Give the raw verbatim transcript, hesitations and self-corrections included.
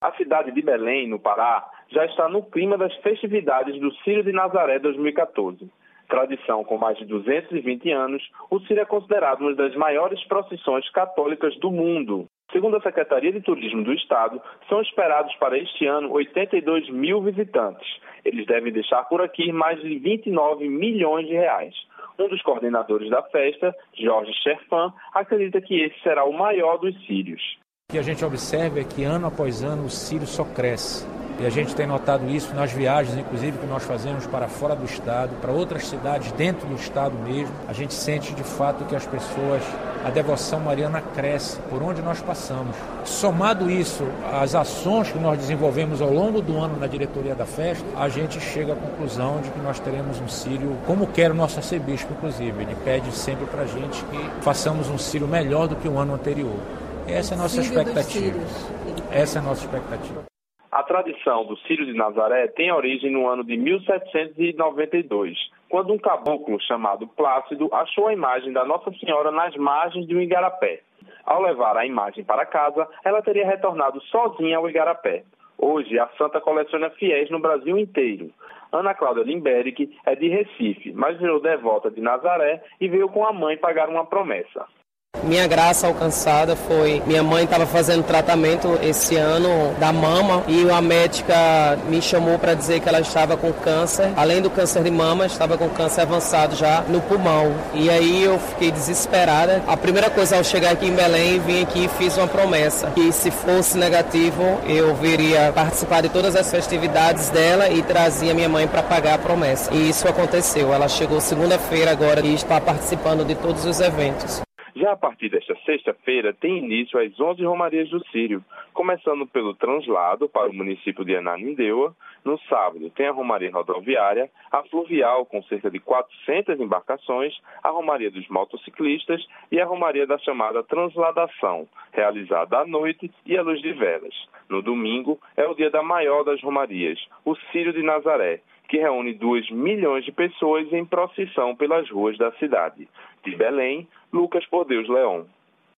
A cidade de Belém, no Pará, já está no clima das festividades do Círio de Nazaré dois mil e quatorze. Tradição com mais de duzentos e vinte anos, o Círio é considerado uma das maiores procissões católicas do mundo. Segundo a Secretaria de Turismo do Estado, são esperados para este ano oitenta e dois mil visitantes. Eles devem deixar por aqui mais de vinte e nove milhões de reais. Um dos coordenadores da festa, Jorge Cherfan, acredita que esse será o maior dos círios. O que a gente observa é que ano após ano o círio só cresce. E a gente tem notado isso nas viagens, inclusive, que nós fazemos para fora do estado, para outras cidades dentro do estado mesmo. A gente sente de fato que as pessoas, a devoção mariana cresce por onde nós passamos. Somado isso às ações que nós desenvolvemos ao longo do ano na diretoria da festa, a gente chega à conclusão de que nós teremos um círio, como quer o nosso arcebispo, inclusive. Ele pede sempre para a gente que façamos um círio melhor do que o ano anterior. Essa é a nossa expectativa. Essa é a nossa expectativa. A tradição do Círio de Nazaré tem origem no ano de mil setecentos e noventa e dois, quando um caboclo chamado Plácido achou a imagem da Nossa Senhora nas margens de um igarapé. Ao levar a imagem para casa, ela teria retornado sozinha ao igarapé. Hoje, a santa coleciona fiéis no Brasil inteiro. Ana Cláudia Limberg é de Recife, mas virou devota de Nazaré e veio com a mãe pagar uma promessa. Minha graça alcançada foi, minha mãe estava fazendo tratamento esse ano da mama e a médica me chamou para dizer que ela estava com câncer, além do câncer de mama, estava com câncer avançado já no pulmão. E aí eu fiquei desesperada. A primeira coisa ao chegar aqui em Belém, vim aqui e fiz uma promessa, que se fosse negativo, eu viria participar de todas as festividades dela e trazia minha mãe para pagar a promessa. E isso aconteceu. Ela chegou segunda-feira agora e está participando de todos os eventos. Já a partir desta sexta-feira, tem início as onze Romarias do Círio, começando pelo translado para o município de Ananindeua. No sábado, tem a Romaria Rodoviária, a Fluvial, com cerca de quatrocentas embarcações, a Romaria dos Motociclistas e a Romaria da chamada Transladação, realizada à noite e à luz de velas. No domingo, é o dia da maior das Romarias, o Círio de Nazaré, que reúne dois milhões de pessoas em procissão pelas ruas da cidade. De Belém, Lucas Por Deus Leão.